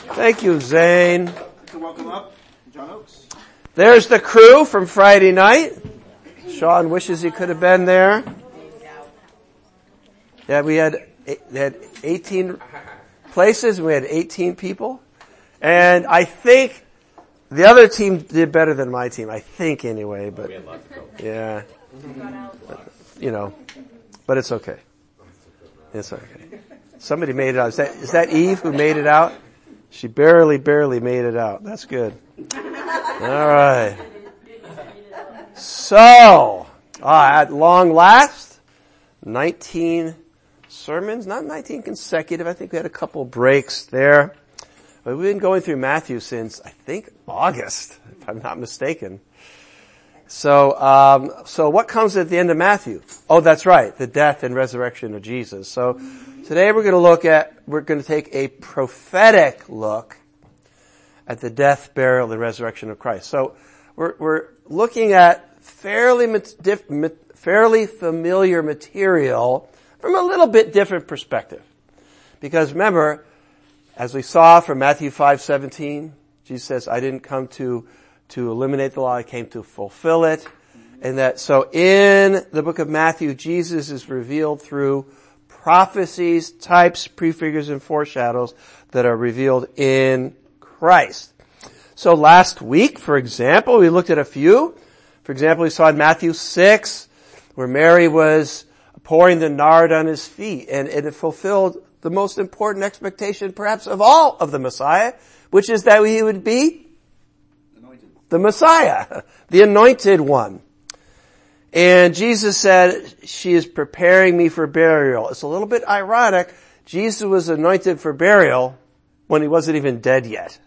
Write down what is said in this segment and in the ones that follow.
Thank you, Zane. So welcome up, John Oakes. There's the crew from Friday night. Sean wishes he could have been there. Yeah, we had 18 places. We had 18 people. And I think the other team did better than my team. I think anyway, but yeah. But it's okay. It's okay. Somebody made it out. Is that Eve who made it out? She barely made it out. That's good. All right. So, at long last, 19 sermons, not 19 consecutive. I think we had a couple breaks there. But we've been going through Matthew since, I think, August, if I'm not mistaken. So what comes at the end of Matthew? Oh, that's right, the death and resurrection of Jesus. So today we're going to take a prophetic look at the death, burial, and resurrection of Christ. So we're looking at fairly familiar material from a little bit different perspective. Because remember, as we saw from Matthew 5:17, Jesus says, I didn't come to eliminate the law, I came to fulfill it. And so in the book of Matthew, Jesus is revealed through prophecies, types, prefigures, and foreshadows that are revealed in Christ. So last week, for example, we looked at a few. For example, we saw in Matthew 6, where Mary was pouring the nard on his feet, and it fulfilled the most important expectation perhaps of all of the Messiah, which is that he would be the Messiah, the anointed one. And Jesus said, she is preparing me for burial. It's a little bit ironic. Jesus was anointed for burial when he wasn't even dead yet.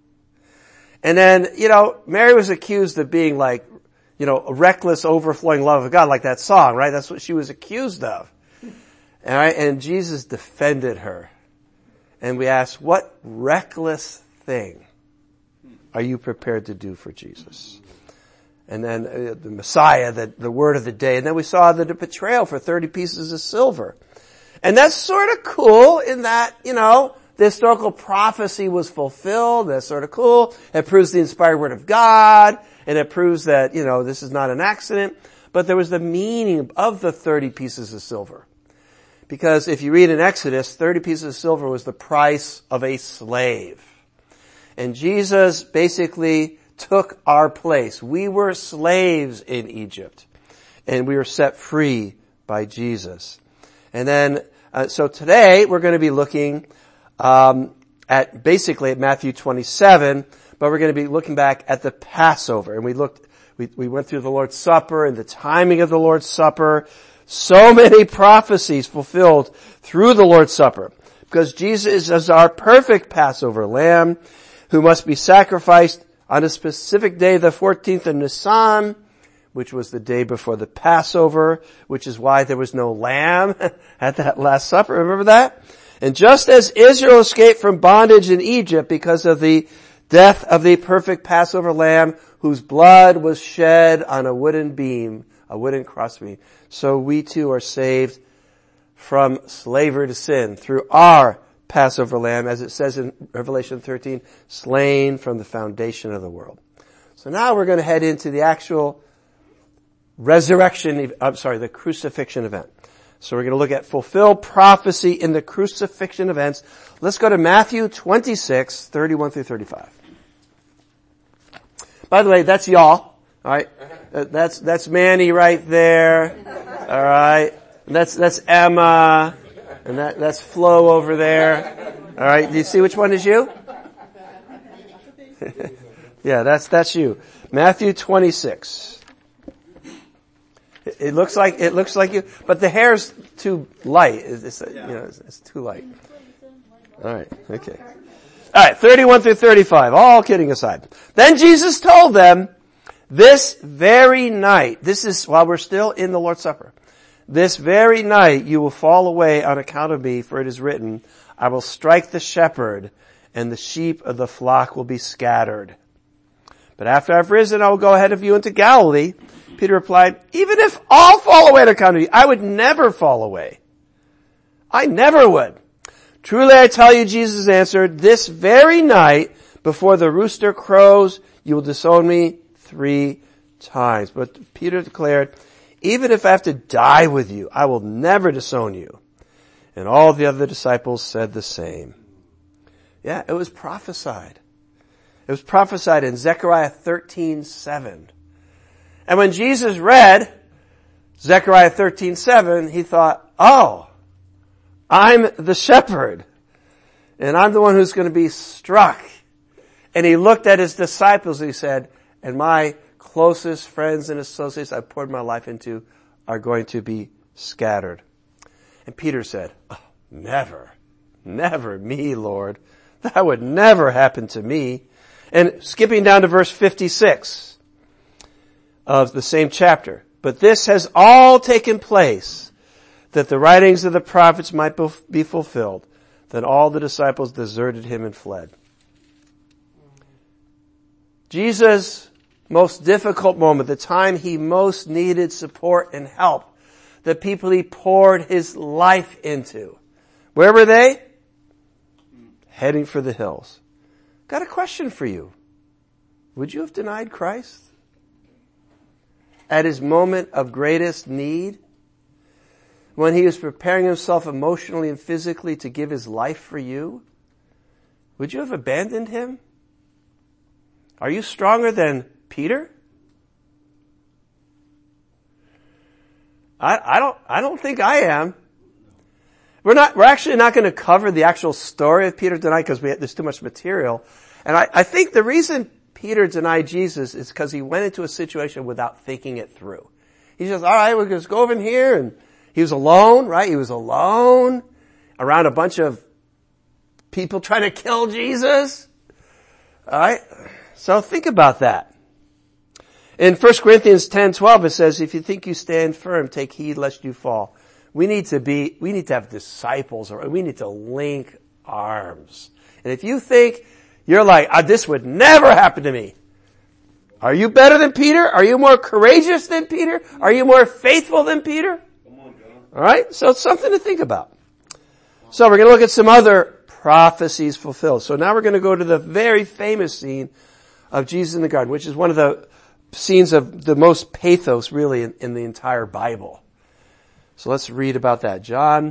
And then, Mary was accused of being a reckless, overflowing love of God, like that song, right? That's what she was accused of. And Jesus defended her. And we asked, what reckless thing are you prepared to do for Jesus? And then the Messiah, the word of the day. And then we saw the betrayal for 30 pieces of silver. And that's sort of cool in that, the historical prophecy was fulfilled. That's sort of cool. It proves the inspired word of God. And it proves that, this is not an accident. But there was the meaning of the 30 pieces of silver. Because if you read in Exodus, 30 pieces of silver was the price of a slave. And Jesus basically took our place. We were slaves in Egypt. And we were set free by Jesus. And then, so today we're going to be looking at Matthew 27, but we're going to be looking back at the Passover. And we went through the Lord's Supper and the timing of the Lord's Supper. So many prophecies fulfilled through the Lord's Supper. Because Jesus is our perfect Passover lamb, who must be sacrificed on a specific day, the 14th of Nisan, which was the day before the Passover, which is why there was no lamb at that Last Supper. Remember that? And just as Israel escaped from bondage in Egypt because of the death of the perfect Passover lamb, whose blood was shed on a wooden crossbeam, so we too are saved from slavery to sin through our Passover lamb, as it says in Revelation 13, slain from the foundation of the world. So now we're going to head into the actual the crucifixion event. So we're going to look at fulfilled prophecy in the crucifixion events. Let's go to Matthew 26, 31 through 35. By the way, that's y'all. Alright? That's Manny right there. Alright? That's Emma. And that's Flo over there. Alright, do you see which one is you? Yeah, that's you. Matthew 26. It looks like you, but the hair's too light. It's too light. Alright, okay. Alright, 31 through 35, all kidding aside. Then Jesus told them, this very night, this is while we're still in the Lord's Supper, this very night you will fall away on account of me, for it is written, I will strike the shepherd, and the sheep of the flock will be scattered. But after I've risen, I will go ahead of you into Galilee. Peter replied, even if all fall away on account of you, I would never fall away. I never would. Truly I tell you, Jesus answered, this very night before the rooster crows, you will disown me 3 times. But Peter declared, even if I have to die with you, I will never disown you. And all the other disciples said the same. Yeah, it was prophesied. It was prophesied in Zechariah 13:7. And when Jesus read Zechariah 13:7, he thought, oh, I'm the shepherd, and I'm the one who's going to be struck. And he looked at his disciples and he said, and my closest friends and associates I poured my life into are going to be scattered. And Peter said, oh, never me, Lord. That would never happen to me. And skipping down to verse 56 of the same chapter. But this has all taken place that the writings of the prophets might be fulfilled. Then all the disciples deserted him and fled. Jesus' most difficult moment, the time he most needed support and help, the people he poured his life into. Where were they? Heading for the hills. Got a question for you. Would you have denied Christ at his moment of greatest need? When he was preparing himself emotionally and physically to give his life for you? Would you have abandoned him? Are you stronger than Peter? I don't think I am. We're actually not going to cover the actual story of Peter tonight because there's too much material. And I think the reason Peter denied Jesus is because he went into a situation without thinking it through. He says, all right, we'll just go over in here. And he was alone, right? He was alone around a bunch of people trying to kill Jesus. All right. So think about that. In 1 Corinthians 10:12, it says, if you think you stand firm, take heed lest you fall. We need to have disciples, or we need to link arms. And if you think you're like, this would never happen to me. Are you better than Peter? Are you more courageous than Peter? Are you more faithful than Peter? Come on, John. All right. So it's something to think about. So we're going to look at some other prophecies fulfilled. So now we're going to go to the very famous scene of Jesus in the garden, which is one of the scenes of the most pathos really in the entire Bible. So let's read about that. John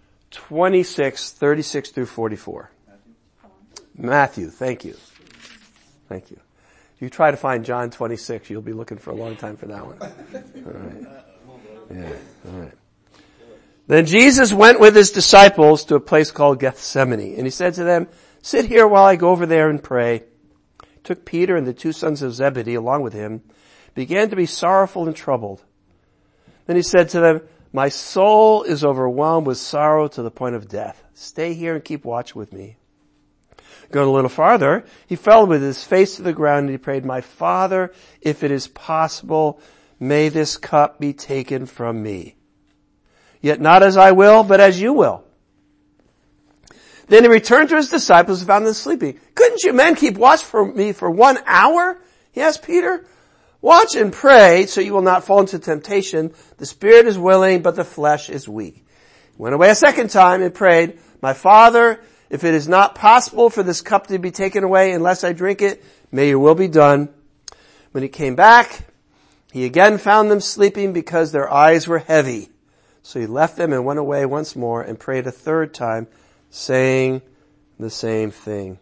26:36 through 44. Matthew, thank you. Thank you. If you try to find John 26, you'll be looking for a long time for that one. All right. Yeah, all right. Then Jesus went with his disciples to a place called Gethsemane, and he said to them, sit here while I go over there and pray. He took Peter and the 2 sons of Zebedee along with him, began to be sorrowful and troubled. Then he said to them, my soul is overwhelmed with sorrow to the point of death. Stay here and keep watch with me. Going a little farther, he fell with his face to the ground and he prayed, my Father, if it is possible, may this cup be taken from me. Yet not as I will, but as you will. Then he returned to his disciples and found them sleeping. Couldn't you men keep watch for me for 1 hour? He asked Peter. Watch and pray so you will not fall into temptation. The spirit is willing, but the flesh is weak. He went away a second time and prayed, my Father, if it is not possible for this cup to be taken away unless I drink it, may your will be done. When he came back, he again found them sleeping because their eyes were heavy. So he left them and went away once more and prayed a third time, saying the same thing.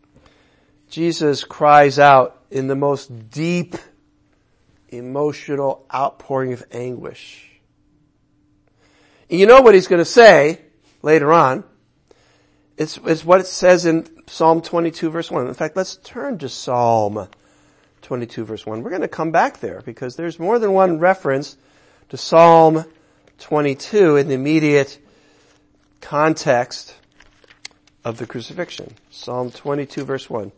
Jesus cries out in the most deep emotional outpouring of anguish. And you know what he's going to say later on. It's what it says in Psalm 22 verse 1. In fact, let's turn to Psalm 22 verse 1. We're going to come back there because there's more than one reference to Psalm 22 in the immediate context of the crucifixion. Psalm 22 verse 1.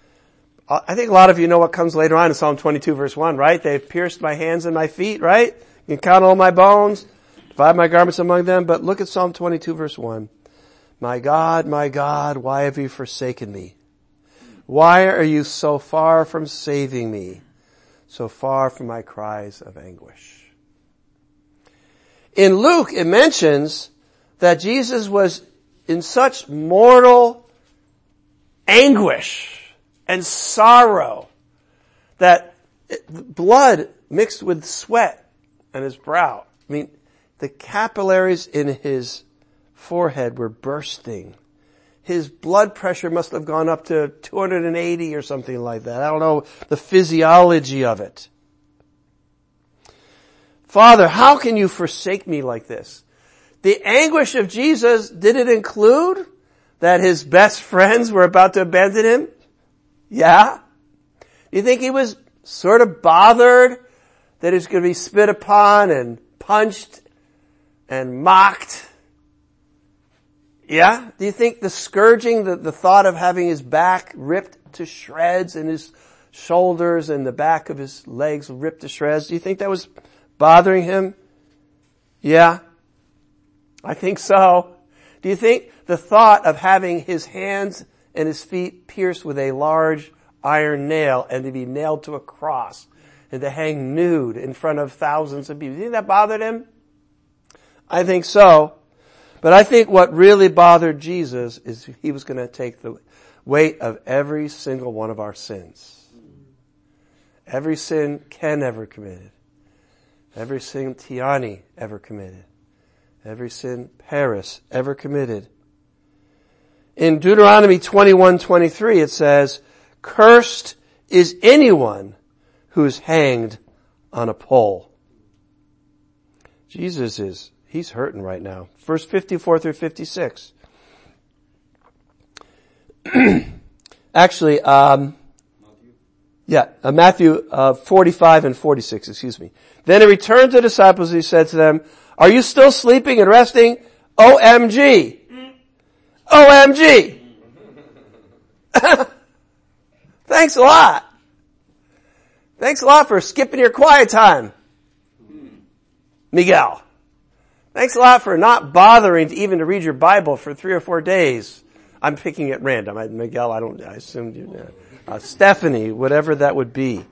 I think a lot of you know what comes later on in Psalm 22 verse 1, right? They've pierced my hands and my feet, right? You can count all my bones, divide my garments among them, but look at Psalm 22 verse 1. My God, why have you forsaken me? Why are you so far from saving me? So far from my cries of anguish. In Luke, it mentions that Jesus was in such mortal anguish and sorrow that blood mixed with sweat on his brow. I mean, the capillaries in his forehead were bursting. His blood pressure must have gone up to 280 or something like that. I don't know the physiology of it. Father, how can you forsake me like this? The anguish of Jesus, did it include that his best friends were about to abandon him? Yeah. Do you think he was sort of bothered that he was going to be spit upon and punched and mocked? Yeah? Do you think the scourging, the thought of having his back ripped to shreds and his shoulders and the back of his legs ripped to shreds, do you think that was bothering him? Yeah? I think so. Do you think the thought of having his hands and his feet pierced with a large iron nail and to be nailed to a cross and to hang nude in front of thousands of people, do you think that bothered him? I think so. But I think what really bothered Jesus is he was going to take the weight of every single one of our sins. Every sin Ken ever committed. Every sin Tiani ever committed. Every sin Paris ever committed. In Deuteronomy 21:23 it says, "Cursed is anyone who is hanged on a pole." He's hurting right now. Verse 54 through 56. Actually, Matthew 45 and 46, excuse me. Then he returned to the disciples and he said to them, "Are you still sleeping and resting? OMG! OMG! Thanks a lot. Thanks a lot for skipping your quiet time, Miguel. Thanks a lot for not bothering to even to read your Bible for 3 or 4 days. I'm picking at random. Miguel, I assumed you know. Stephanie, whatever that would be.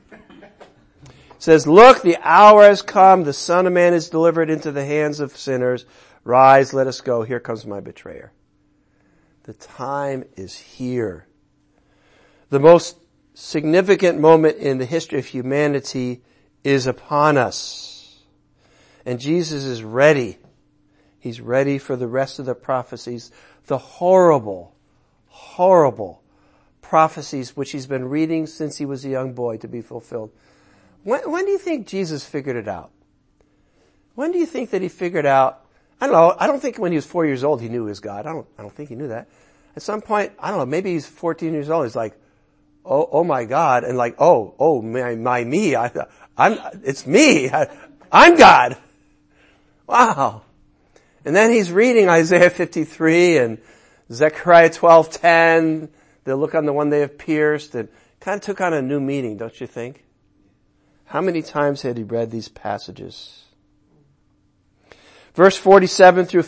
It says, "Look, the hour has come. The Son of Man is delivered into the hands of sinners. Rise, let us go. Here comes my betrayer." The time is here. The most significant moment in the history of humanity is upon us. And Jesus is ready. He's ready for the rest of the prophecies, the horrible, horrible prophecies which he's been reading since he was a young boy to be fulfilled. When do you think Jesus figured it out? When do you think that he figured out? I don't know. I don't think when he was 4 years old he knew he was God. I don't think he knew that. At some point, I don't know, maybe he's 14 years old. He's like, oh my God. And like, me. It's me. I'm God. Wow. And then he's reading Isaiah 53 and Zechariah 12:10. They'll look on the one they have pierced, and kind of took on a new meaning, don't you think? How many times had he read these passages? Verse 47 through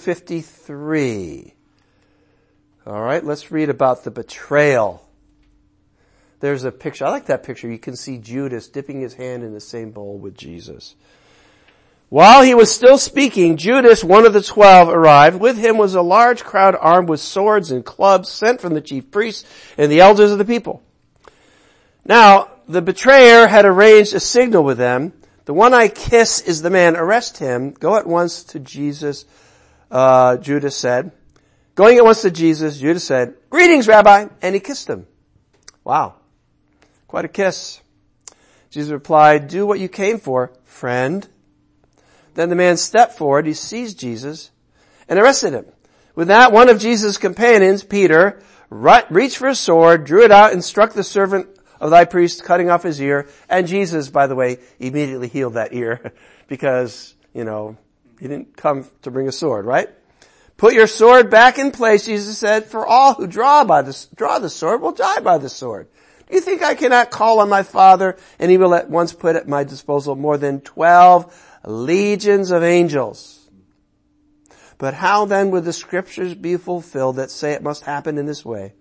53. All right, let's read about the betrayal. There's a picture. I like that picture. You can see Judas dipping his hand in the same bowl with Jesus. While he was still speaking, Judas, one of the 12, arrived. With him was a large crowd armed with swords and clubs sent from the chief priests and the elders of the people. Now, the betrayer had arranged a signal with them. "The one I kiss is the man. Arrest him. Go at once to Jesus," Judas said. Going at once to Jesus, Judas said, "Greetings, Rabbi," and he kissed him. Wow. Quite a kiss. Jesus replied, "Do what you came for, friend." Then the man stepped forward, he seized Jesus, and arrested him. With that, one of Jesus' companions, Peter, reached for his sword, drew it out, and struck the servant of thy priest, cutting off his ear. And Jesus, by the way, immediately healed that ear, because, he didn't come to bring a sword, right? "Put your sword back in place," Jesus said, "for all who draw the sword will die by the sword. Do you think I cannot call on my Father, and he will at once put at my disposal more than 12 legions of angels? But how then would the scriptures be fulfilled that say it must happen in this way?"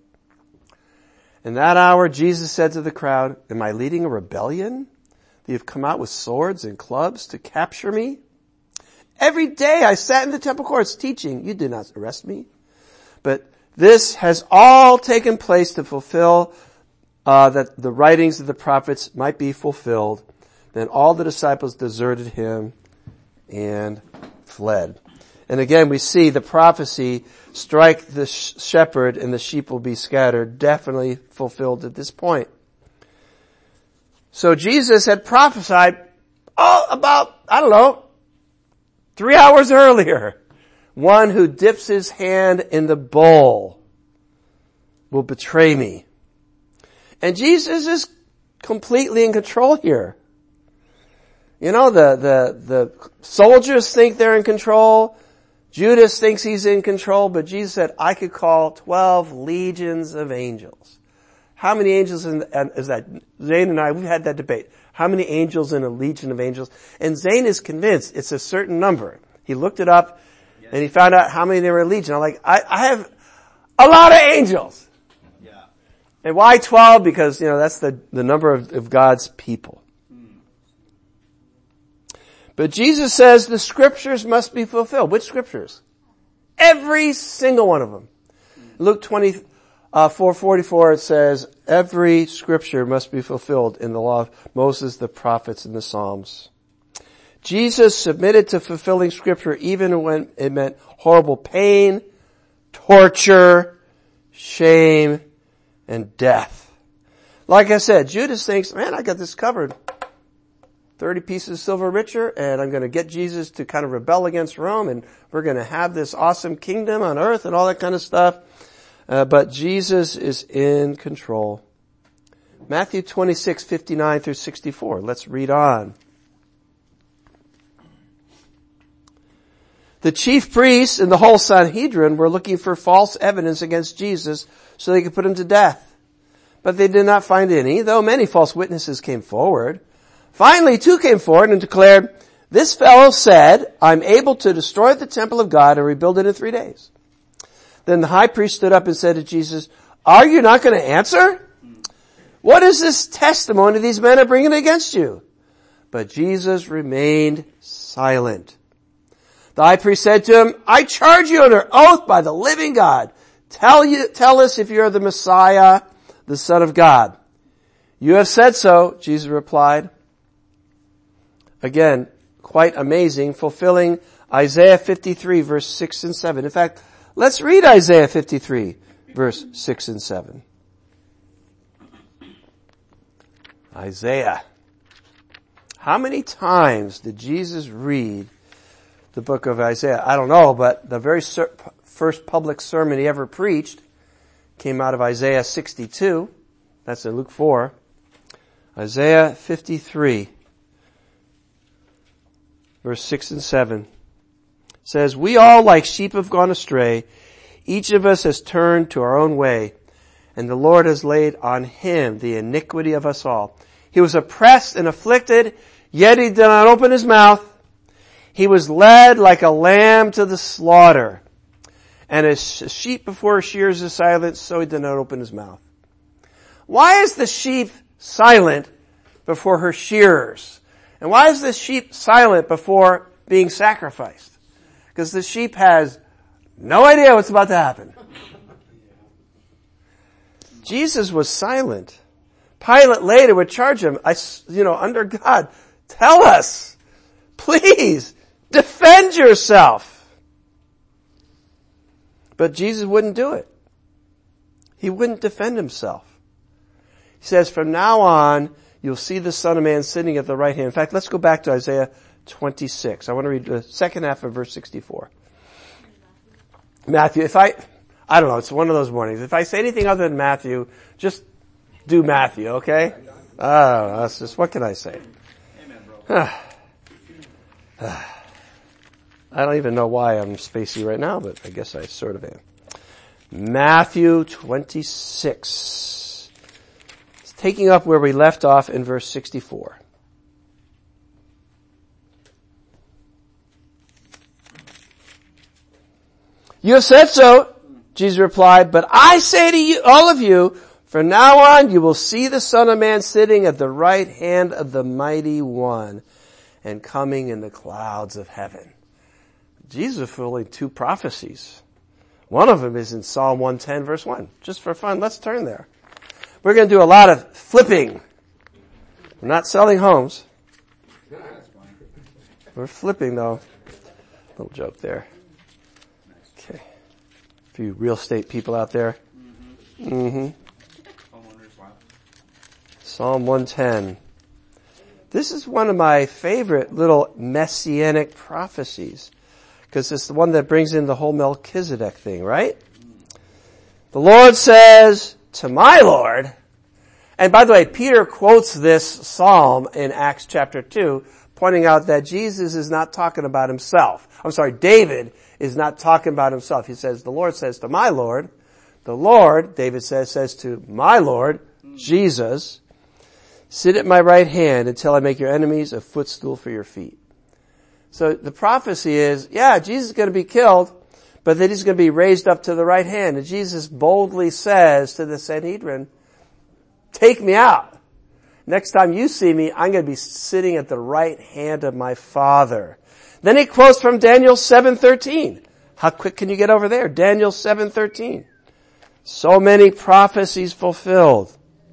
In that hour, Jesus said to the crowd, "Am I leading a rebellion that you've come out with swords and clubs to capture me? Every day I sat in the temple courts teaching. You did not arrest me. But this has all taken place to fulfill that the writings of the prophets might be fulfilled. Then all the disciples deserted him and fled. And again, we see the prophecy, strike the shepherd and the sheep will be scattered, definitely fulfilled at this point. So Jesus had prophesied about, 3 hours earlier. One who dips his hand in the bowl will betray me. And Jesus is completely in control here. You know, the soldiers think they're in control. Judas thinks he's in control, but Jesus said, I could call 12 legions of angels. How many angels is that? Zane and I, we've had that debate. How many angels in a legion of angels? And Zane is convinced it's a certain number. He looked it up and he found out how many there were in a legion. I'm like, I have a lot of angels. Yeah. And why 12? Because, that's the number of God's people. But Jesus says the scriptures must be fulfilled. Which scriptures? Every single one of them. Luke 24:44 it says, every scripture must be fulfilled in the law of Moses, the prophets, and the Psalms. Jesus submitted to fulfilling scripture even when it meant horrible pain, torture, shame, and death. Like I said, Judas thinks, man, I got this covered. 30 pieces of silver richer, and I'm going to get Jesus to kind of rebel against Rome, and we're going to have this awesome kingdom on earth and all that kind of stuff. But Jesus is in control. Matthew 26:59 through 64. Let's read on. The chief priests and the whole Sanhedrin were looking for false evidence against Jesus so they could put him to death. But they did not find any, though many false witnesses came forward. Finally, 2 came forward and declared, this fellow said, I'm able to destroy the temple of God and rebuild it in 3 days. Then the high priest stood up and said to Jesus, are you not going to answer? What is this testimony these men are bringing against you? But Jesus remained silent. The high priest said to him, I charge you under oath by the living God. Tell us if you are the Messiah, the Son of God. You have said so, Jesus replied. Again, quite amazing, fulfilling Isaiah 53 verse 6 and 7. In fact, let's read Isaiah 53 verse 6 and 7. Isaiah. How many times did Jesus read the book of Isaiah? I don't know, but the very first public sermon he ever preached came out of Isaiah 62. That's in Luke 4. Isaiah 53, verse 6 and 7 says, we all like sheep have gone astray. Each of us has turned to our own way, and the Lord has laid on him the iniquity of us all. He was oppressed and afflicted, yet he did not open his mouth. He was led like a lamb to the slaughter, and as a sheep before her shears is silent, so he did not open his mouth. Why is the sheep silent before her shearers? And why is the sheep silent before being sacrificed? Because the sheep has no idea what's about to happen. Jesus was silent. Pilate later would charge him, under God, tell us, please, defend yourself. But Jesus wouldn't do it. He wouldn't defend himself. He says, from now on, you'll see the Son of Man sitting at the right hand. In fact, let's go back to Isaiah 26. I want to read the second half of verse 64. Matthew, I don't know, it's one of those mornings. If I say anything other than Matthew, just do Matthew, okay? That's just, what can I say? Amen, bro. I don't even know why I'm spacey right now, but I guess I sort of am. Matthew 26. It's taking up where we left off in verse 64. You have said so, Jesus replied, but I say to you, all of you, from now on you will see the Son of Man sitting at the right hand of the Mighty One and coming in the clouds of heaven. Jesus fulfilling two prophecies. One of them is in Psalm 110 verse 1. Just for fun, let's turn there. We're going to do a lot of flipping. We're not selling homes. We're flipping though. Little joke there. Okay. A few real estate people out there. Psalm 110. This is one of my favorite little messianic prophecies, because it's the one that brings in the whole Melchizedek thing, right? The Lord says to my Lord, and by the way, Peter quotes this psalm in Acts chapter 2, pointing out that Jesus is not talking about himself. David is not talking about himself. He says, the Lord says to my Lord. The Lord, David says to my Lord, Jesus, sit at my right hand until I make your enemies a footstool for your feet. So the prophecy is, Jesus is going to be killed, but then he's going to be raised up to the right hand. And Jesus boldly says to the Sanhedrin, take me out. Next time you see me, I'm going to be sitting at the right hand of my Father. Then he quotes from Daniel 7:13. How quick can you get over there? Daniel 7:13. So many prophecies fulfilled.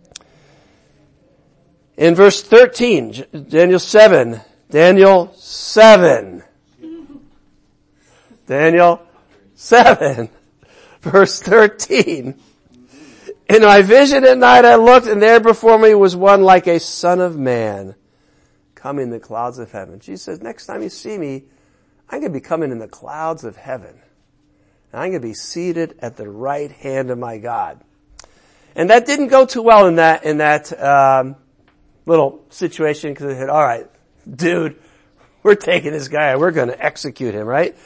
In verse 13, Daniel 7, verse 13. In my vision at night I looked, and there before me was one like a son of man, coming in the clouds of heaven. Jesus says, next time you see me, I'm going to be coming in the clouds of heaven. And I'm going to be seated at the right hand of my God. And that didn't go too well in that little situation, because they said, all right, dude, we're taking this guy and we're going to execute him, right?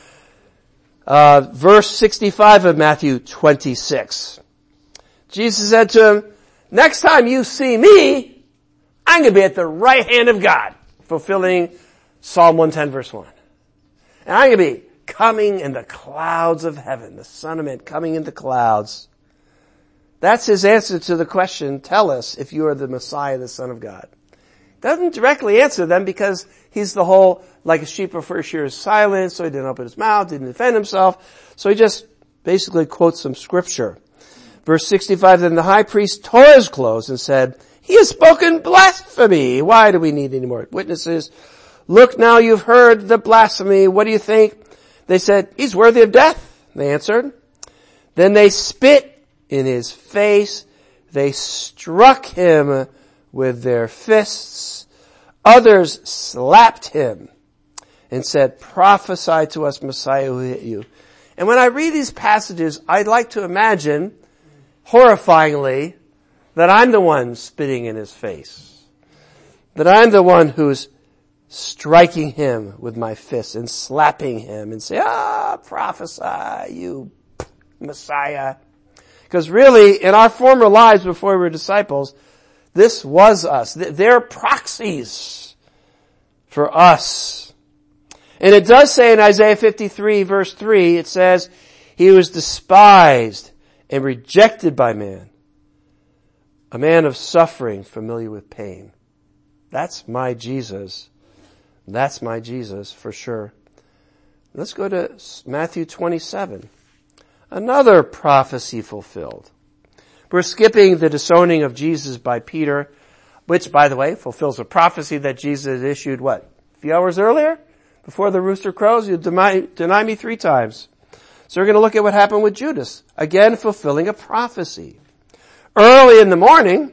Verse 65 of Matthew 26. Jesus said to him, next time you see me, I'm going to be at the right hand of God, fulfilling Psalm 110 verse 1. And I'm going to be coming in the clouds of heaven, the Son of Man coming in the clouds. That's his answer to the question, tell us if you are the Messiah, the Son of God. Doesn't directly answer them, because he's the whole, like a sheep before his shears, silent, so he didn't open his mouth, didn't defend himself. So he just basically quotes some scripture. Verse 65, then the high priest tore his clothes and said, he has spoken blasphemy. Why do we need any more witnesses? Look now, you've heard the blasphemy. What do you think? They said, he's worthy of death. They answered. Then they spit in his face. They struck him with their fists. Others slapped him and said, prophesy to us, Messiah, who hit you. And when I read these passages, I'd like to imagine, horrifyingly, that I'm the one spitting in his face. That I'm the one who's striking him with my fists and slapping him and say, prophesy, you Messiah. Because really, in our former lives before we were disciples, this was us. They're proxies for us. And it does say in Isaiah 53 verse 3, it says, he was despised and rejected by man, a man of suffering, familiar with pain. That's my Jesus. That's my Jesus for sure. Let's go to Matthew 27. Another prophecy fulfilled. We're skipping the disowning of Jesus by Peter, which, by the way, fulfills a prophecy that Jesus issued, a few hours earlier? Before the rooster crows, you'll deny me 3 times. So we're going to look at what happened with Judas. Again, fulfilling a prophecy. Early in the morning,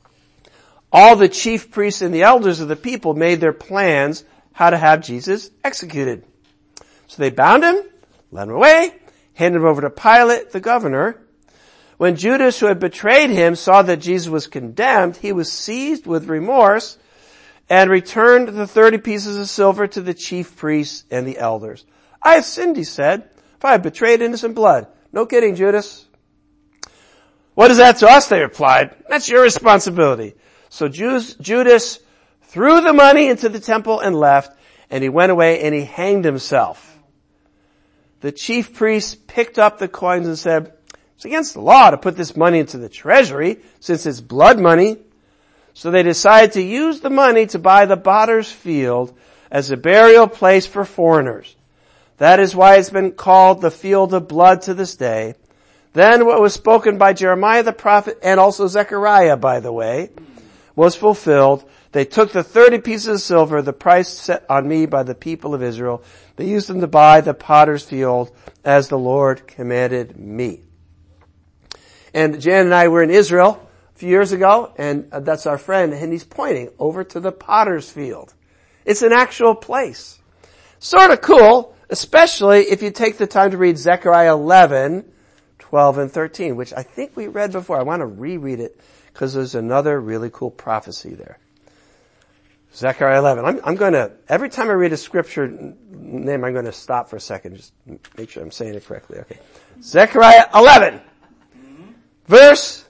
all the chief priests and the elders of the people made their plans how to have Jesus executed. So they bound him, led him away, handed him over to Pilate, the governor. When Judas, who had betrayed him, saw that Jesus was condemned, he was seized with remorse and returned the 30 pieces of silver to the chief priests and the elders. I have sinned, he said, for I have betrayed innocent blood. No kidding, Judas. What is that to us? They replied. That's your responsibility. So Judas threw the money into the temple and left, and he went away and he hanged himself. The chief priests picked up the coins and said, it's against the law to put this money into the treasury, since it's blood money. So they decided to use the money to buy the potter's field as a burial place for foreigners. That is why it's been called the field of blood to this day. Then what was spoken by Jeremiah the prophet, and also Zechariah, by the way, was fulfilled. They took the 30 pieces of silver, the price set on me by the people of Israel. They used them to buy the potter's field as the Lord commanded me. And Jan and I were in Israel a few years ago, and that's our friend, and he's pointing over to the potter's field. It's an actual place. Sort of cool, especially if you take the time to read Zechariah 11, 12, and 13, which I think we read before. I want to reread it because there's another really cool prophecy there. Zechariah 11. I'm going to, every time I read a scripture name, I'm going to stop for a second, just make sure I'm saying it correctly. Okay. Zechariah 11, verse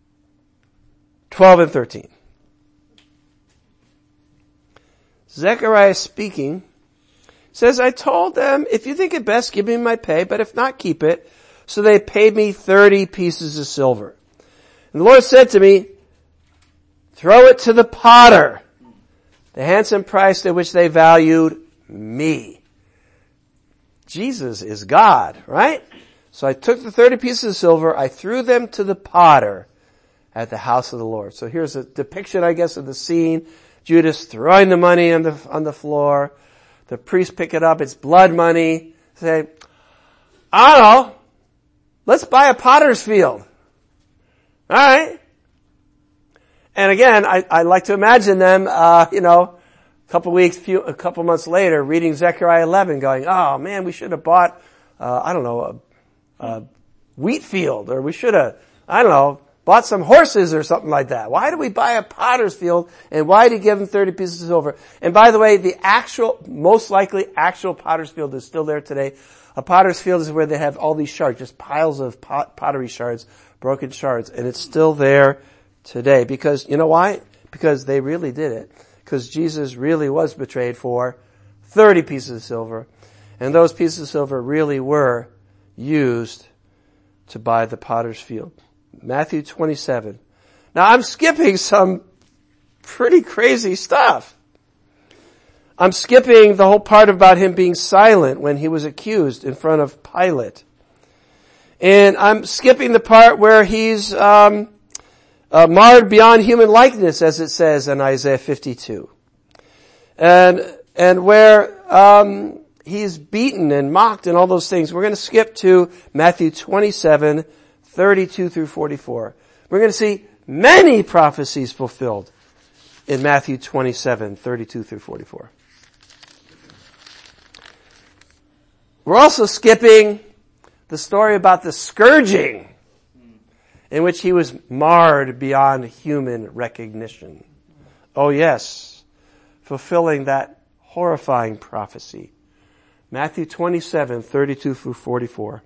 12 and 13. Zechariah speaking says, I told them, if you think it best, give me my pay, but if not, keep it. So they paid me 30 pieces of silver. And the Lord said to me, throw it to the potter, the handsome price at which they valued me. Jesus is God, right? So I took the 30 pieces of silver, I threw them to the potter at the house of the Lord. So here's a depiction, I guess, of the scene. Judas throwing the money on the floor. The priest pick it up, it's blood money. Say, I don't know, let's buy a potter's field. Alright. And again, I like to imagine them, a couple months later, reading Zechariah 11, going, oh man, we should have bought, a wheat field, or we should have, bought some horses or something like that. Why do we buy a potter's field, and why do you give them 30 pieces of silver? And by the way, most likely actual potter's field is still there today. A potter's field is where they have all these shards, just piles of pottery shards, broken shards, and it's still there today. Because, you know why? Because they really did it. Because Jesus really was betrayed for 30 pieces of silver. And those pieces of silver really were used to buy the potter's field. Matthew 27. Now I'm skipping some pretty crazy stuff. I'm skipping the whole part about him being silent when he was accused in front of Pilate. And I'm skipping the part where he's marred beyond human likeness, as it says in Isaiah 52. And where he's beaten and mocked and all those things. We're going to skip to Matthew 27, 32 through 44. We're going to see many prophecies fulfilled in Matthew 27, 32 through 44. We're also skipping the story about the scourging, in which he was marred beyond human recognition. Oh yes, fulfilling that horrifying prophecy. Matthew 27, 32 through 44.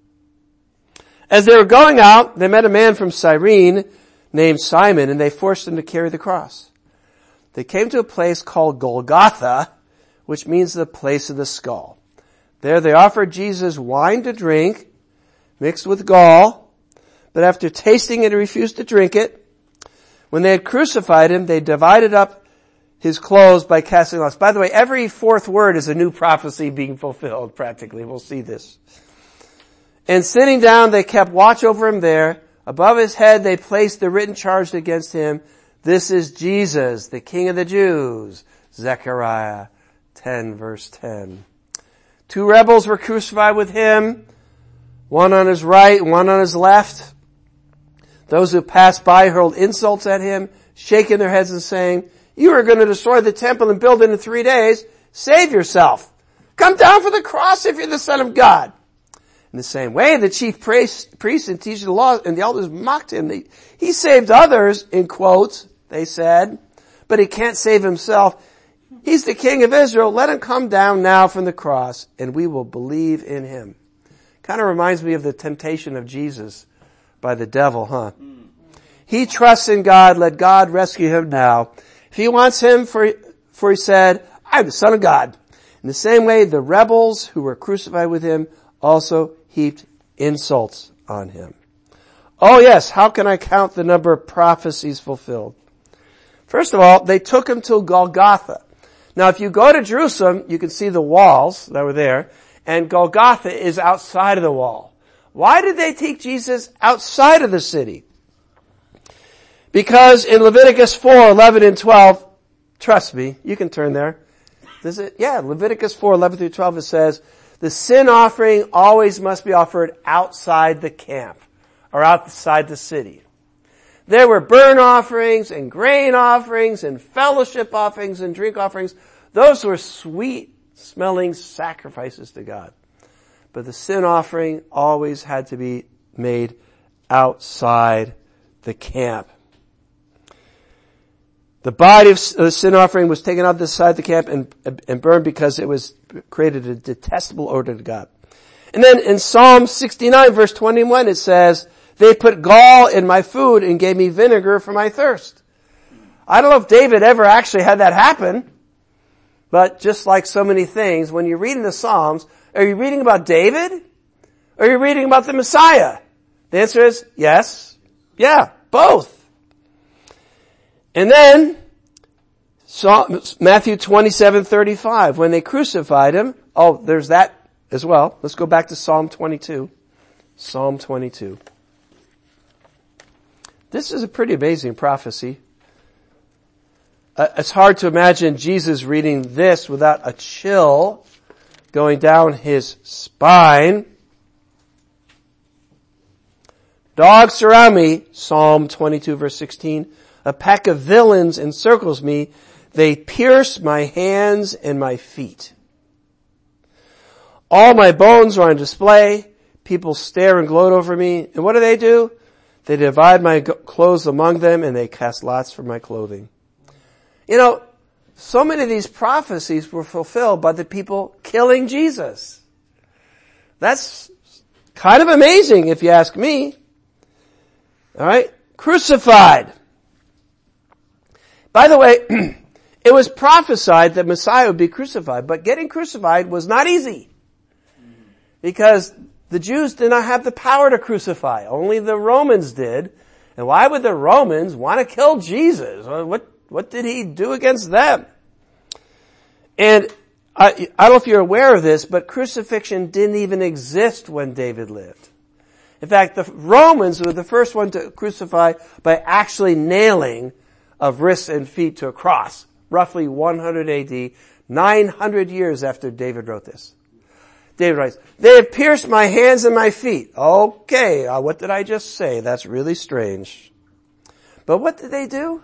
As they were going out, they met a man from Cyrene named Simon, and they forced him to carry the cross. They came to a place called Golgotha, which means the place of the skull. There they offered Jesus wine to drink, mixed with gall, but after tasting it, he refused to drink it. When they had crucified him, they divided up his clothes by casting lots. By the way, every fourth word is a new prophecy being fulfilled, practically. We'll see this. And sitting down, they kept watch over him there. Above his head, they placed the written charge against him. This is Jesus, the King of the Jews. Zechariah 10, verse 10. 2 rebels were crucified with him, one on his right and one on his left. Those who passed by hurled insults at him, shaking their heads and saying, you are going to destroy the temple and build it in 3 days. Save yourself. Come down from the cross if you're the Son of God. In the same way, the chief priests and teachers of the law and the elders mocked him. He saved others, in quotes, they said, but he can't save himself. He's the King of Israel. Let him come down now from the cross and we will believe in him. Kind of reminds me of the temptation of Jesus by the devil, huh? He trusts in God. Let God rescue him now. If he wants him, for he said, I'm the Son of God. In the same way, the rebels who were crucified with him also heaped insults on him. Oh yes, how can I count the number of prophecies fulfilled? First of all, they took him to Golgotha. Now if you go to Jerusalem, you can see the walls that were there, and Golgotha is outside of the wall. Why did they take Jesus outside of the city? Because in Leviticus 4:11 and 12, trust me, you can turn there. Does it? Yeah, Leviticus 4:11 through 12, it says, the sin offering always must be offered outside the camp or outside the city. There were burnt offerings and grain offerings and fellowship offerings and drink offerings. Those were sweet smelling sacrifices to God. But the sin offering always had to be made outside the camp. The body of the sin offering was taken out the side of the camp and burned because it was created a detestable odor to God. And then in Psalm 69 verse 21 it says, they put gall in my food and gave me vinegar for my thirst. I don't know if David ever actually had that happen, but just like so many things, when you're reading the Psalms, are you reading about David? Or are you reading about the Messiah? The answer is yes. Yeah, both. And then, Matthew 27:35, when they crucified him, there's that as well. Let's go back to Psalm 22. Psalm 22. This is a pretty amazing prophecy. It's hard to imagine Jesus reading this without a chill going down his spine. Dogs surround me, Psalm 22 verse 16. A pack of villains encircles me. They pierce my hands and my feet. All my bones are on display. People stare and gloat over me. And what do? They divide my clothes among them and they cast lots for my clothing. You know, so many of these prophecies were fulfilled by the people killing Jesus. That's kind of amazing if you ask me. Alright? Crucified. By the way, it was prophesied that Messiah would be crucified, but getting crucified was not easy. Because the Jews did not have the power to crucify. Only the Romans did. And why would the Romans want to kill Jesus? What did he do against them? And I don't know if you're aware of this, but crucifixion didn't even exist when David lived. In fact, the Romans were the first one to crucify by actually nailing of wrists and feet to a cross, roughly 100 AD, 900 years after David wrote this. David writes, they have pierced my hands and my feet. Okay, what did I just say? That's really strange. But what did they do?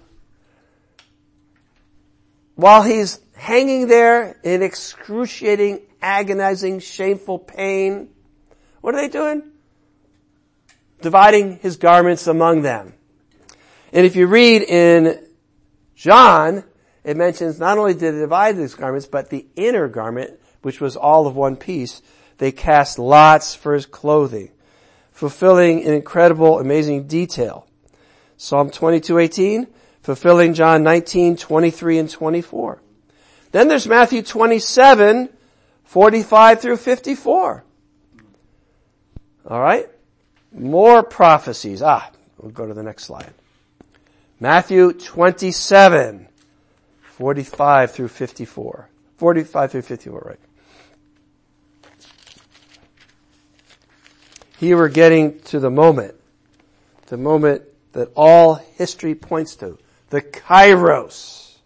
While he's hanging there in excruciating, agonizing, shameful pain, what are they doing? Dividing his garments among them. And if you read in John, it mentions not only did they divide these garments, but the inner garment, which was all of one piece, they cast lots for his clothing, fulfilling an incredible, amazing detail. Psalm 22:18, fulfilling John 19:23 and 24. Then there's Matthew 27:45 through 54. Alright? More prophecies. We'll go to the next slide. Matthew 27:45 through 54. 45 through 54, right. Here we're getting to the moment that all history points to. The Kairos.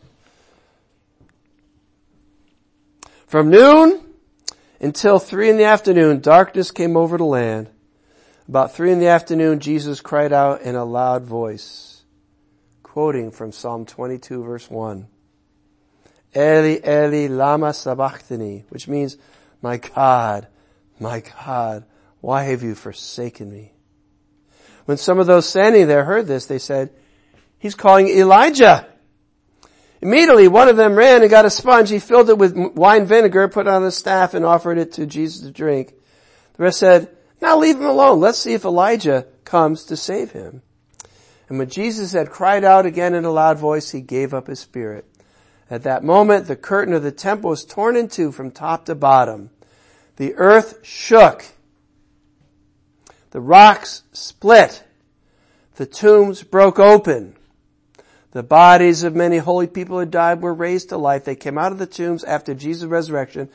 From noon until 3 p.m, darkness came over the land. About 3 p.m, Jesus cried out in a loud voice, quoting from Psalm 22 verse 1. Eli, Eli, lama sabachthani, which means, my God, why have you forsaken me? When some of those standing there heard this, they said, he's calling Elijah. Immediately, one of them ran and got a sponge. He filled it with wine vinegar, put it on a staff, and offered it to Jesus to drink. The rest said, now leave him alone. Let's see if Elijah comes to save him. And when Jesus had cried out again in a loud voice, he gave up his spirit. At that moment, the curtain of the temple was torn in two from top to bottom. The earth shook. The rocks split. The tombs broke open. The bodies of many holy people who died were raised to life. They came out of the tombs after Jesus' resurrection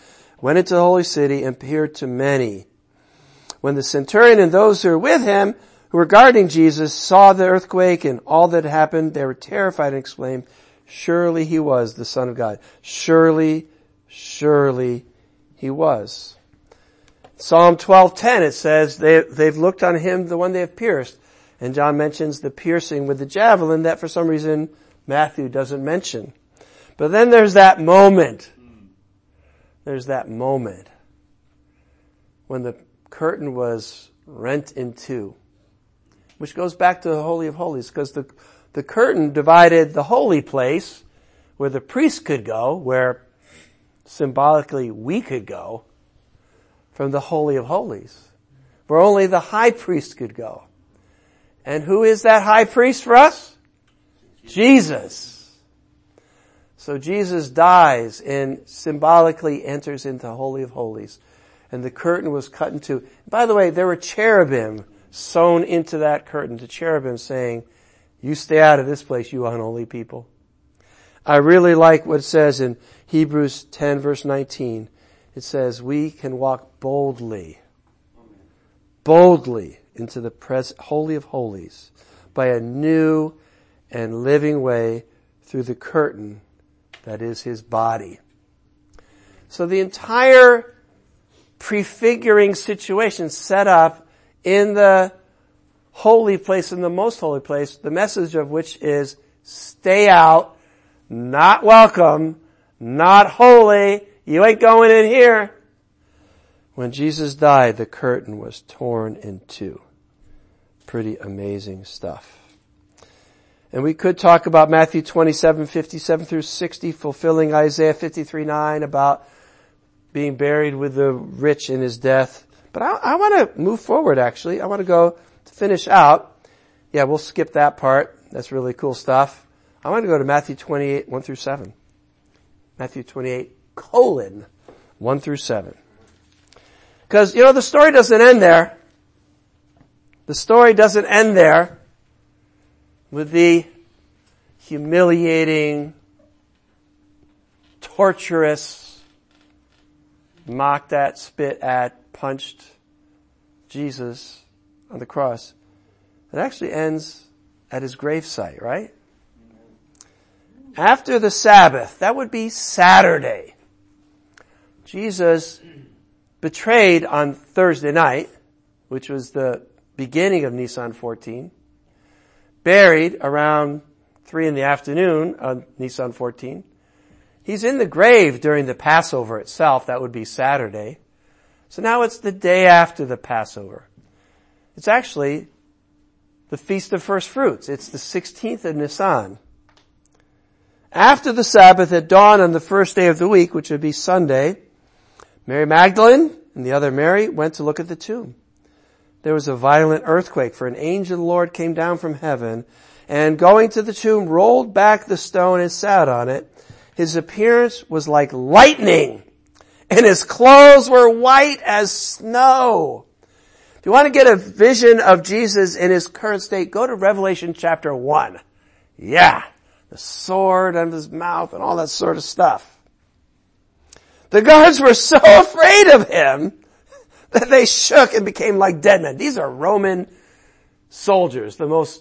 went into the holy city and appeared to many. When the centurion and those who were with him, who were guarding Jesus, saw the earthquake and all that happened, they were terrified and exclaimed, surely he was the Son of God. Surely, surely he was. Psalm 12:10, it says, they've looked on him, the one they have pierced. And John mentions the piercing with the javelin that for some reason Matthew doesn't mention. But then there's that moment. There's that moment when the curtain was rent in two, which goes back to the Holy of Holies, because the curtain divided the holy place where the priest could go, where symbolically we could go, from the Holy of Holies, where only the high priest could go. And who is that high priest for us? Jesus. So Jesus dies and symbolically enters into the Holy of Holies. And the curtain was cut in two. By the way, there were cherubim sewn into that curtain, the cherubim saying, you stay out of this place, you unholy people. I really like what it says in Hebrews 10 verse 19. It says, we can walk boldly into the Holy of Holies by a new and living way through the curtain that is his body. So the entire prefiguring situation set up in the holy place, in the most holy place, the message of which is stay out, not welcome, not holy, you ain't going in here. When Jesus died, the curtain was torn in two. Pretty amazing stuff. And we could talk about Matthew 27:57 through 60, fulfilling Isaiah 53:9 about being buried with the rich in his death. But I want to move forward, actually. I want to go to finish out. Yeah, we'll skip that part. That's really cool stuff. I want to go to Matthew 28, 1 through 7. Matthew 28, 1 through 7. Because, the story doesn't end there. The story doesn't end there with the humiliating, torturous, mocked at, spit at, punched Jesus on the cross. It actually ends at his gravesite, right? After the Sabbath, that would be Saturday, Jesus betrayed on Thursday night, which was the beginning of Nisan 14, buried around 3 p.m. on Nisan 14. He's in the grave during the Passover itself. That would be Saturday. So now it's the day after the Passover. It's actually the Feast of First Fruits. It's the 16th of Nisan. After the Sabbath at dawn on the first day of the week, which would be Sunday, Mary Magdalene and the other Mary went to look at the tomb. There was a violent earthquake, for an angel of the Lord came down from heaven, and going to the tomb, rolled back the stone and sat on it. His appearance was like lightning, and his clothes were white as snow. If you want to get a vision of Jesus in his current state, go to Revelation chapter 1. Yeah, the sword under his mouth and all that sort of stuff. The guards were so afraid of him that they shook and became like dead men. These are Roman soldiers, the most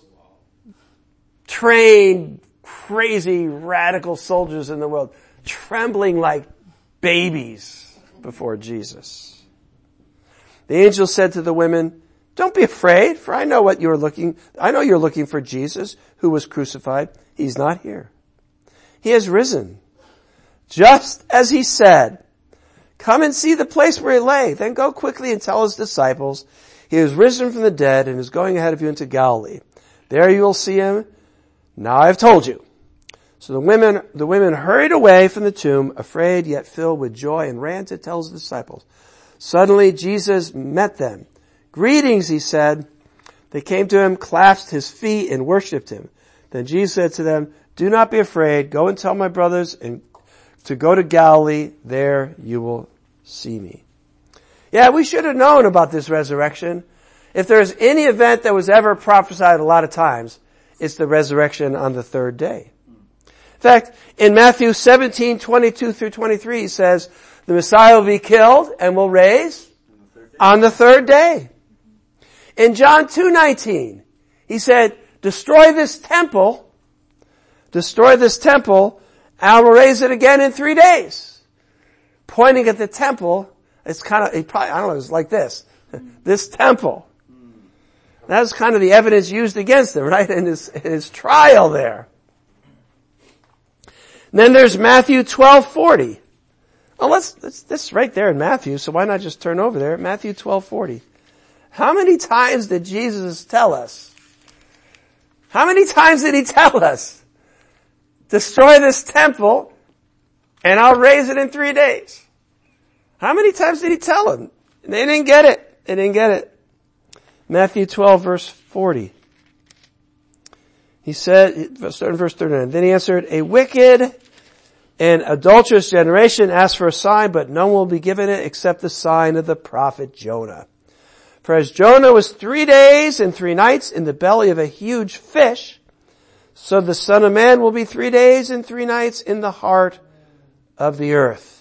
trained, crazy, radical soldiers in the world, trembling like babies before Jesus. The angel said to the women, don't be afraid, for I know you're looking for Jesus, who was crucified. He's not here. He has risen, just as he said. Come and see the place where he lay. Then go quickly and tell his disciples, he is risen from the dead and is going ahead of you into Galilee. There you will see him. Now I have told you. So the women hurried away from the tomb, afraid yet filled with joy, and ran to tell his disciples. Suddenly Jesus met them. Greetings, he said. They came to him, clasped his feet, and worshipped him. Then Jesus said to them, do not be afraid. Go and tell my brothers and to go to Galilee. There you will see me. Yeah, we should have known about this resurrection. If there's any event that was ever prophesied a lot of times, it's the resurrection on the third day. In fact, in Matthew 17:22 through 23, he says, The Messiah will be killed and will raise on the third day. In John 2:19, he said, destroy this temple, and I will raise it again in 3 days. Pointing at the temple, it's kind of, it's like this. This temple. That's kind of the evidence used against him, right? In his trial there. And then there's Matthew 12:40. Oh, that's right there in Matthew, so why not just turn over there? Matthew 12:40. How many times did Jesus tell us? How many times did he tell us? Destroy this temple, and I'll raise it in 3 days. How many times did he tell them? They didn't get it. Matthew 12 verse 40. He said, starting verse 39, then he answered, a wicked and adulterous generation asks for a sign, but none will be given it except the sign of the prophet Jonah. For as Jonah was 3 days and 3 nights in the belly of a huge fish, so the Son of Man will be 3 days and 3 nights in the heart of the earth.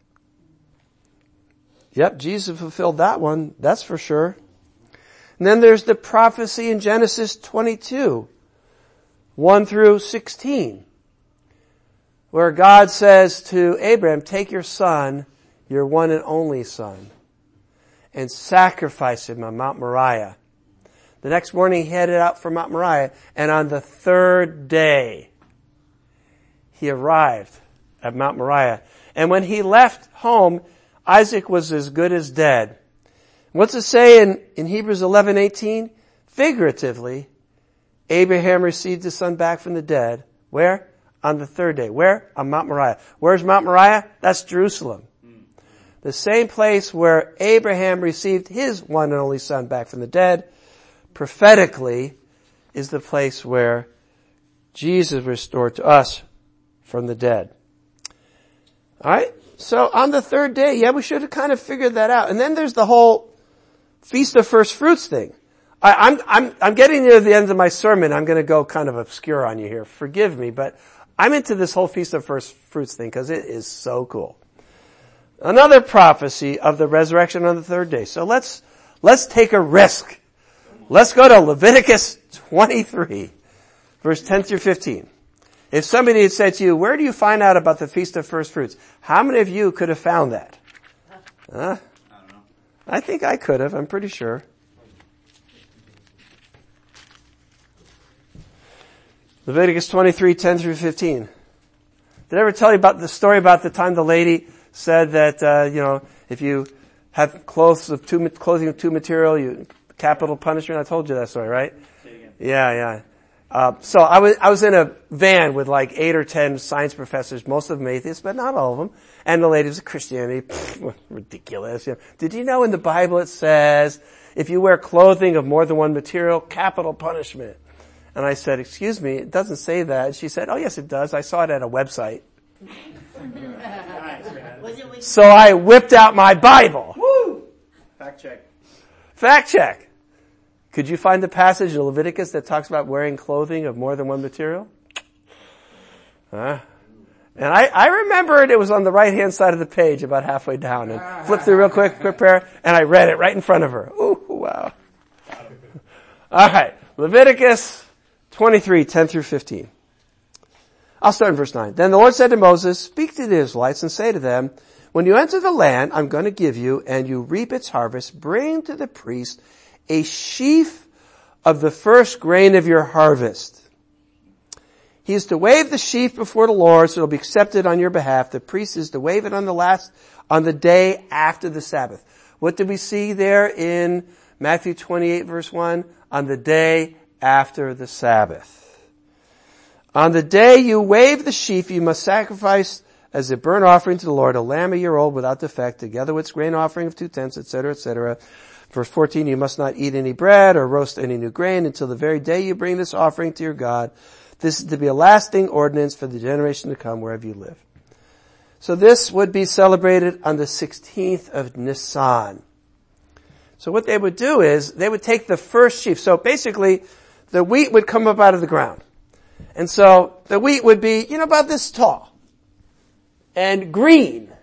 Yep, Jesus fulfilled that one, that's for sure. And then there's the prophecy in Genesis 22, 1 through 16, where God says to Abraham, take your son, your one and only son, and sacrifice him on Mount Moriah. The next morning he headed out for Mount Moriah, and on the third day, he arrived at Mount Moriah. And when he left home, Isaac was as good as dead. What's it say in Hebrews 11:18? Figuratively, Abraham received his son back from the dead. Where? On the third day. Where? On Mount Moriah. Where's Mount Moriah? That's Jerusalem. The same place where Abraham received his one and only son back from the dead, prophetically, is the place where Jesus restored to us from the dead. Alright? So on the third day, we should have kind of figured that out. And then there's the whole Feast of First Fruits thing. I'm getting near the end of my sermon. I'm going to go kind of obscure on you here. Forgive me, but I'm into this whole Feast of First Fruits thing because it is so cool. Another prophecy of the resurrection on the third day. So let's take a risk. Let's go to Leviticus 23, verse 10 through 15. If somebody had said to you, where do you find out about the Feast of First Fruits? How many of you could have found that? Huh? I don't know. I think I could have, I'm pretty sure. Leviticus 23, 10 through 15. Did I ever tell you about the story about the time the lady said that, if you have clothing of two material, capital punishment? I told you that story, right? Say it again. Yeah. So I was in a van with like 8 or 10 science professors, most of them atheists, but not all of them. And the lady was Christianity. Ridiculous. Did you know in the Bible it says, if you wear clothing of more than one material, capital punishment? And I said, excuse me, it doesn't say that. She said, oh yes it does. I saw it at a website. So I whipped out my Bible. Woo! Fact check. Could you find the passage in Leviticus that talks about wearing clothing of more than one material? And I remembered it was on the right-hand side of the page about halfway down, and flipped through real quick, prepare, and I read it right in front of her. Ooh, wow. Alright, Leviticus 23, 10 through 15. I'll start in verse 9. Then the Lord said to Moses, speak to the Israelites and say to them, when you enter the land I'm going to give you, and you reap its harvest, bring to the priest a sheaf of the first grain of your harvest. He is to wave the sheaf before the Lord, so it will be accepted on your behalf. The priest is to wave it on the day after the Sabbath. What did we see there in Matthew 28 verse 1? On the day after the Sabbath. On the day you wave the sheaf, you must sacrifice as a burnt offering to the Lord a lamb a year old without defect, together with its grain offering of 2 tenths, etc., etc. Verse 14, you must not eat any bread or roast any new grain until the very day you bring this offering to your God. This is to be a lasting ordinance for the generation to come wherever you live. So this would be celebrated on the 16th of Nisan. So what they would do is they would take the first sheaf. So basically the wheat would come up out of the ground. And so the wheat would be, about this tall and green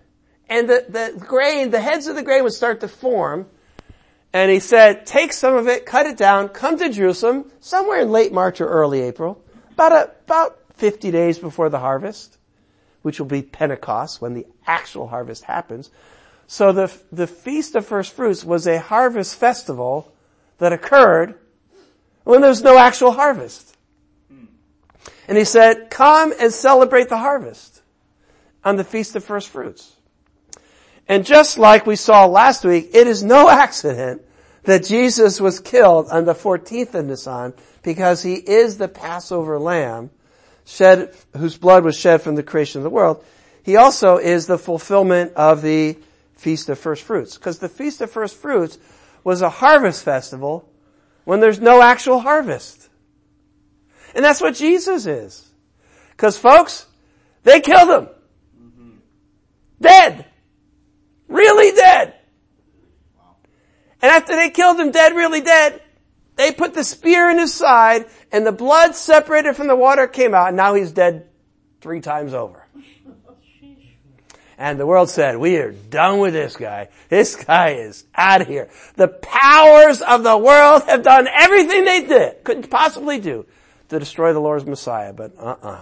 And the grain, the heads of the grain would start to form. And he said, take some of it, cut it down, come to Jerusalem, somewhere in late March or early April, about 50 days before the harvest, which will be Pentecost, when the actual harvest happens. So the Feast of First Fruits was a harvest festival that occurred when there was no actual harvest. And he said, come and celebrate the harvest on the Feast of First Fruits. And just like we saw last week, it is no accident that Jesus was killed on the 14th of Nisan, because he is the Passover lamb whose blood was shed from the creation of the world. He also is the fulfillment of the Feast of First Fruits, because the Feast of First Fruits was a harvest festival when there's no actual harvest. And that's what Jesus is. Because folks, they killed him. Dead. Really dead. And after they killed him dead, really dead, they put the spear in his side, and the blood separated from the water came out, and now he's dead 3 times over. And the world said, we are done with this guy. This guy is out of here. The powers of the world have done everything they could possibly do to destroy the Lord's Messiah. But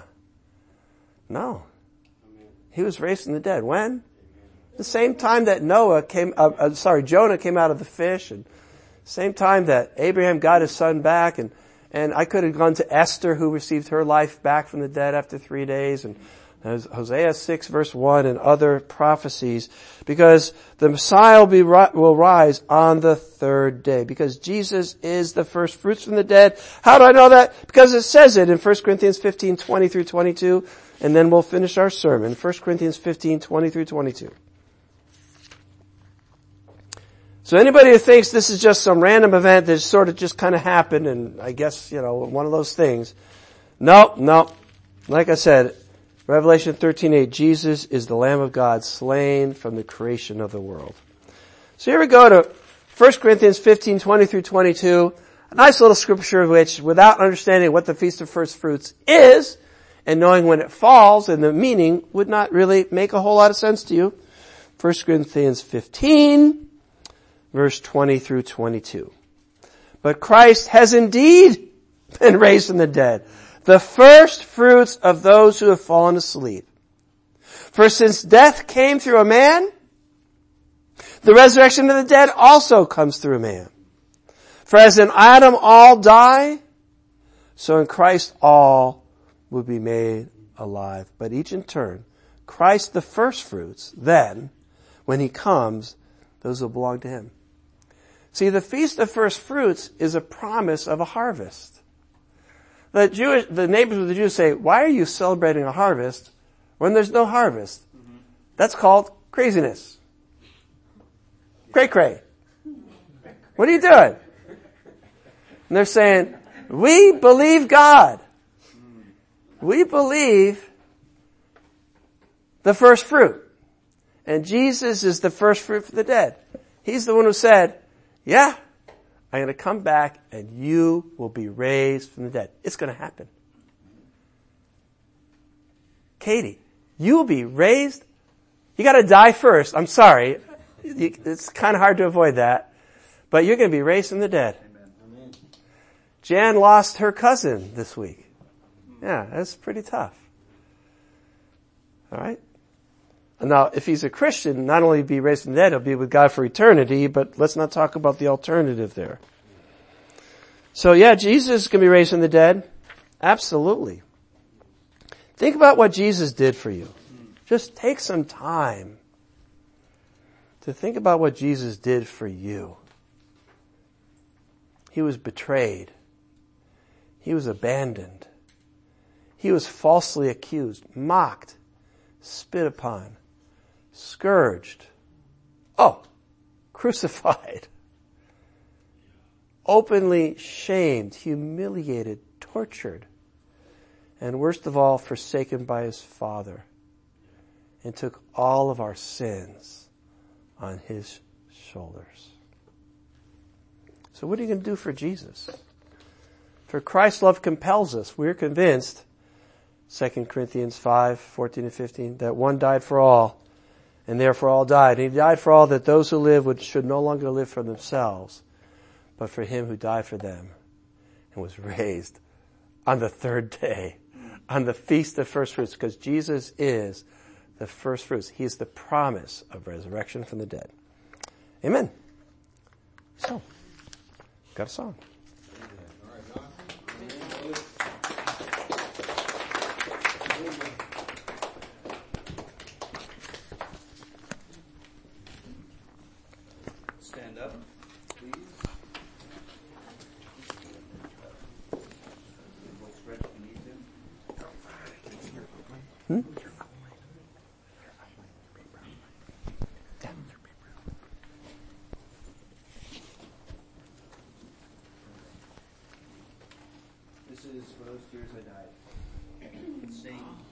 no. He was raised from the dead. When? The same time that Jonah came out of the fish, and same time that Abraham got his son back, and I could have gone to Esther, who received her life back from the dead after 3 days, and Hosea 6 verse 1 and other prophecies, because the Messiah will rise on the 3rd day, because Jesus is the first fruits from the dead. How do I know that? Because it says it in 1 Corinthians 15, 20 through 22, and then we'll finish our sermon. 1 Corinthians 15, 20 through 22. So anybody who thinks this is just some random event that sort of just kind of happened, and I guess, one of those things. No. Like I said, Revelation 13:8, Jesus is the Lamb of God slain from the creation of the world. So here we go to 1 Corinthians 15, 20 through 22. A nice little scripture which, without understanding what the Feast of First Fruits is, and knowing when it falls and the meaning, would not really make a whole lot of sense to you. 1 Corinthians 15, verse 20 through 22. But Christ has indeed been raised from the dead, the first fruits of those who have fallen asleep. For since death came through a man, the resurrection of the dead also comes through a man. For as in Adam all die, so in Christ all will be made alive. But each in turn, Christ the first fruits, then, when he comes, those will belong to him. See, the Feast of First Fruits is a promise of a harvest. The neighbors of the Jews say, why are you celebrating a harvest when there's no harvest? That's called craziness. Cray-cray. What are you doing? And they're saying, we believe God. We believe the first fruit. And Jesus is the first fruit for the dead. He's the one who said, yeah, I'm going to come back and you will be raised from the dead. It's going to happen. Katie, you will be raised. You got to die first. I'm sorry. It's kind of hard to avoid that. But you're going to be raised from the dead. Amen. Jan lost her cousin this week. Yeah, that's pretty tough. All right? Now, if he's a Christian, not only be raised from the dead, he'll be with God for eternity, but let's not talk about the alternative there. So yeah, Jesus can be raised from the dead. Absolutely. Think about what Jesus did for you. Just take some time to think about what Jesus did for you. He was betrayed. He was abandoned. He was falsely accused, mocked, spit upon, scourged, crucified, openly shamed, humiliated, tortured, and worst of all, forsaken by his Father, and took all of our sins on his shoulders. So what are you going to do for Jesus? For Christ's love compels us. We're convinced, 2 Corinthians 5, 14 and 15, that one died for all, and therefore all died. And he died for all, that those who live should no longer live for themselves, but for him who died for them and was raised on the third day, on the feast of first fruits, because Jesus is the first fruits. He is the promise of resurrection from the dead. Amen. So, got a song. Stand up, please. We'll stretch if you need to. This is for those tears I died. Sing.